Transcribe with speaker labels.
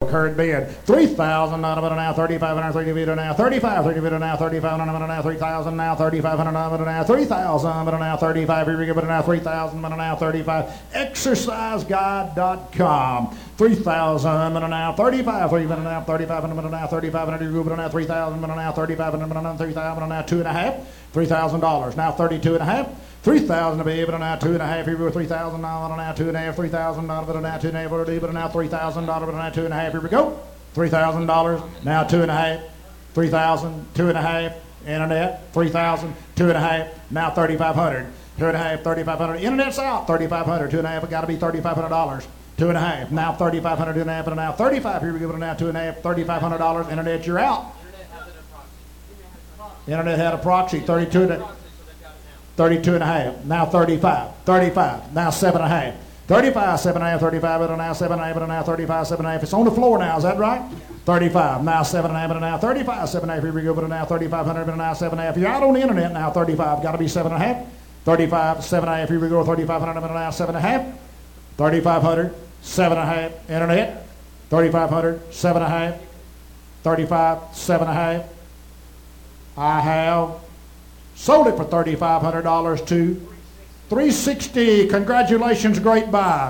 Speaker 1: current bid. 3,000 now, 3,500, 30 now, 35, 30 now, 3,500 now, 3,000 now, 3,500 now, 3,000 now, 35, here we go, now, 3,000 now, 35, exerciseguide.com. 3,000 now, 35, 3 now, 35 now, 3,500 now, 3,000 now, 35 now, 3,000 now, $2,500, now 32 and a half. 3,000 to be able to now 2.5. Here we go. $3,000 now 2.5. $3,000 now 2.5. Now $3,000 now 2.5. Here we go. $3,000 now 2.5. 3,000 2.5. Internet 3,000 2.5. Now 3,500. 2.5 3,500. Internet's out 3,500. 2.5. It got to be $3,500. 2.5. Now 3,500. 2.5. And now 35. Here we go. Now 2.5. $3,500. Internet, you're out. Internet had a proxy. 32 and a half, now 35, 35, now 7.5, 35, 7.5, 35, and now 7.5, and now 35, 7.5. It's on the floor now, is that right? 35, now 7.5, and now 35, 7.5. Here we go, but now 3,500, and now 7.5. You're out on the internet now, 35, got to be 7.5, 35, 7.5. Here we go, 3,500, and now 7.5, 3,500, 7.5. Internet, 3,500, 7.5, 35, 7.5. I have sold it for $3,500 to $360. Congratulations, great buy.